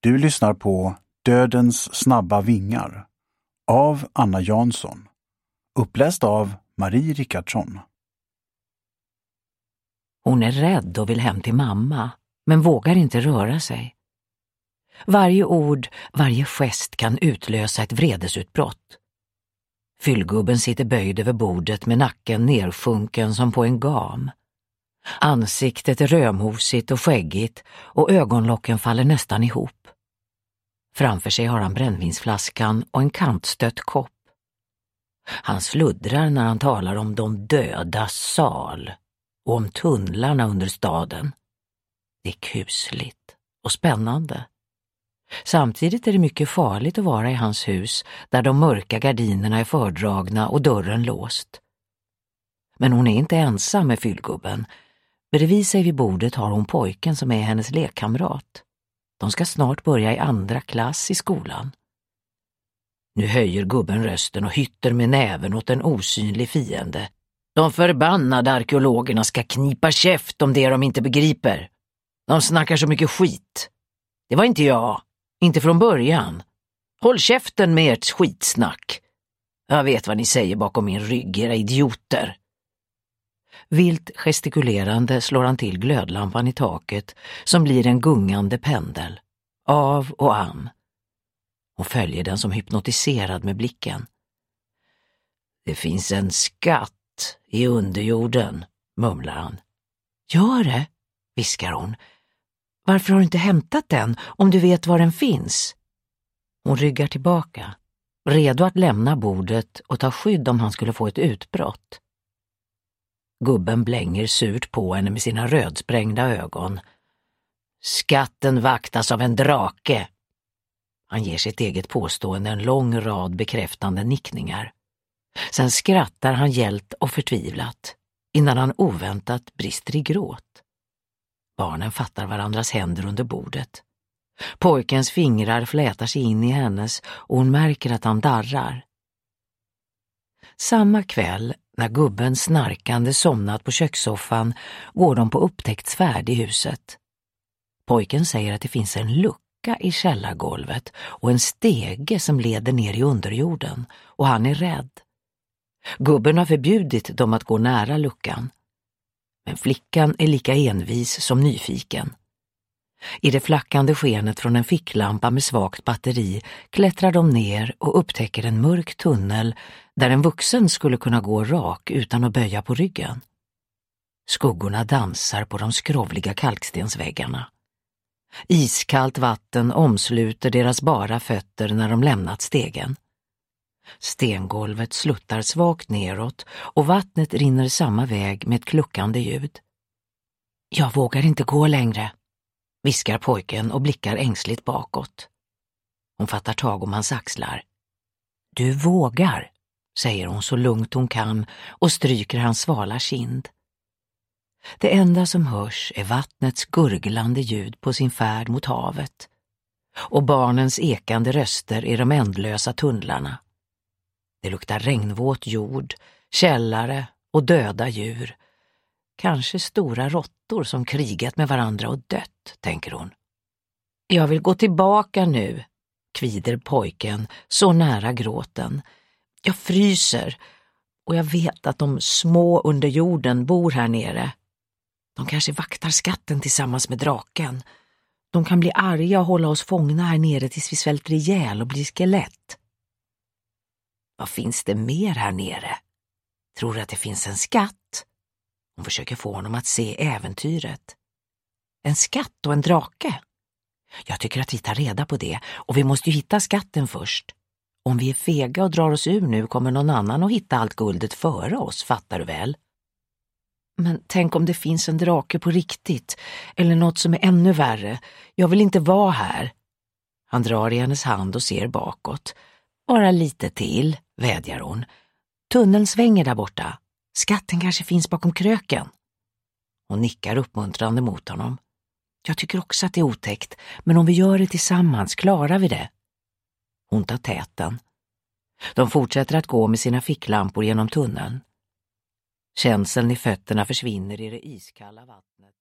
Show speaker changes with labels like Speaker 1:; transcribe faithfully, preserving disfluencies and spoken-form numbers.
Speaker 1: Du lyssnar på Dödens snabba vingar av Anna Jansson. Uppläst av Marie Rickardsson.
Speaker 2: Hon är rädd och vill hem till mamma, men vågar inte röra sig. Varje ord, varje gest kan utlösa ett vredesutbrott. Fyllgubben sitter böjd över bordet med nacken nersjunken som på en gam. Ansiktet är römhosigt och skäggigt och ögonlocken faller nästan ihop. Framför sig har han brännvinsflaskan och en kantstött kopp. Han sluddrar när han talar om de dödas sal och om tunnlarna under staden. Det är kusligt och spännande. Samtidigt är det mycket farligt att vara i hans hus där de mörka gardinerna är fördragna och dörren låst. Men hon är inte ensam med fyllgubben. Bredvid sig vid bordet har hon pojken som är hennes lekkamrat. De ska snart börja i andra klass i skolan. Nu höjer gubben rösten och hytter med näven åt en osynlig fiende. De förbannade arkeologerna ska knipa käft om det de inte begriper. De snackar så mycket skit. Det var inte jag. Inte från början. Håll käften med ert skitsnack. Jag vet vad ni säger bakom min rygg, era idioter. Vilt gestikulerande slår han till glödlampan i taket som blir en gungande pendel. Av och an. Och följer den som hypnotiserad med blicken. Det finns en skatt i underjorden, mumlar han. Gör det, viskar hon. Varför har du inte hämtat den om du vet var den finns? Hon ryggar tillbaka, redo att lämna bordet och ta skydd om han skulle få ett utbrott. Gubben blänger surt på henne med sina rödsprängda ögon. Skatten vaktas av en drake. Han ger sitt eget påstående en lång rad bekräftande nickningar. Sen skrattar han gällt och förtvivlat, innan han oväntat brister i gråt. Barnen fattar varandras händer under bordet. Pojkens fingrar flätar sig in i hennes och hon märker att han darrar. Samma kväll, när gubben snarkande somnat på kökssoffan, går de på upptäcktsfärd i huset. Pojken säger att det finns en lucka i källargolvet och en stege som leder ner i underjorden, och han är rädd. Gubben har förbjudit dem att gå nära luckan. Men flickan är lika envis som nyfiken. I det flackande skenet från en ficklampa med svagt batteri klättrar de ner och upptäcker en mörk tunnel där en vuxen skulle kunna gå rak utan att böja på ryggen. Skuggorna dansar på de skrovliga kalkstensväggarna. Iskallt vatten omsluter deras bara fötter när de lämnat stegen. Stengolvet sluttar svagt neråt och vattnet rinner samma väg med ett kluckande ljud. Jag vågar inte gå längre, viskar pojken och blickar ängsligt bakåt. Hon fattar tag om hans axlar. Du vågar, säger hon så lugnt hon kan och stryker hans svala kind. Det enda som hörs är vattnets gurglande ljud på sin färd mot havet och barnens ekande röster i de ändlösa tunnlarna. Det luktar regnvåt jord, källare och döda djur. Kanske stora råttor som krigat med varandra och dött, tänker hon. Jag vill gå tillbaka nu, kvider pojken så nära gråten. Jag fryser och jag vet att de små under jorden bor här nere. De kanske vaktar skatten tillsammans med draken. De kan bli arga och hålla oss fångna här nere tills vi svälter ihjäl och blir skelett. Vad finns det mer här nere? Tror du att det finns en skatt? Hon försöker få honom att se äventyret. En skatt och en drake? Jag tycker att vi tar reda på det, och vi måste ju hitta skatten först. Om vi är fega och drar oss ur nu kommer någon annan att hitta allt guldet före oss, fattar du väl? Men tänk om det finns en drake på riktigt, eller något som är ännu värre. Jag vill inte vara här. Han drar i hennes hand och ser bakåt. Bara lite till, vädjar hon. Tunneln svänger där borta. Skatten kanske finns bakom kröken. Hon nickar uppmuntrande mot honom. Jag tycker också att det är otäckt, men om vi gör det tillsammans klarar vi det. Hon tar täten. De fortsätter att gå med sina ficklampor genom tunneln. Känseln i fötterna försvinner i det iskalla vattnet